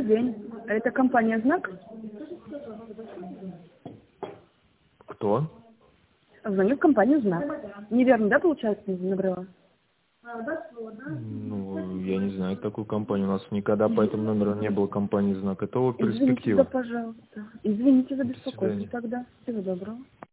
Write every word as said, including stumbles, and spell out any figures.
день. Это компания «Знак»? Кто? Звоню в компанию «Знак». Неверно, да, получается, набрала? Ну, я не знаю такую компанию. У нас никогда по этому номеру не было компании «Знак». Это о Извините, да, перспектива. пожалуйста. Извините за До беспокойство свидания. тогда. Всего доброго.